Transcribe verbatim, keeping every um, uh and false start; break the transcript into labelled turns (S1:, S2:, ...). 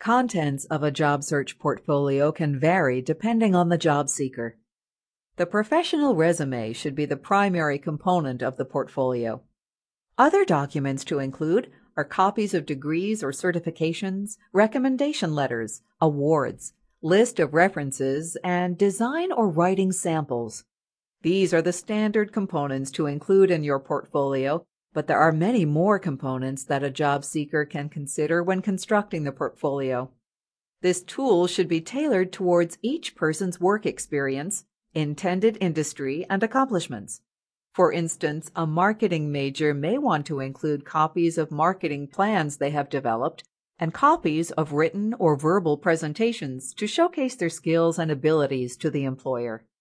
S1: Contents of a job search portfolio can vary depending on the job seeker. The professional resume should be the primary component of the portfolio. Other documents to include are copies of degrees or certifications, recommendation letters, awards, list of references, and design or writing samples. These are the standard components to include in your portfolio, but there are many more components that a job seeker can consider when constructing the portfolio. This tool should be tailored towards each person's work experience, intended industry, and accomplishments. For instance, a marketing major may want to include copies of marketing plans they have developed and copies of written or verbal presentations to showcase their skills and abilities to the employer.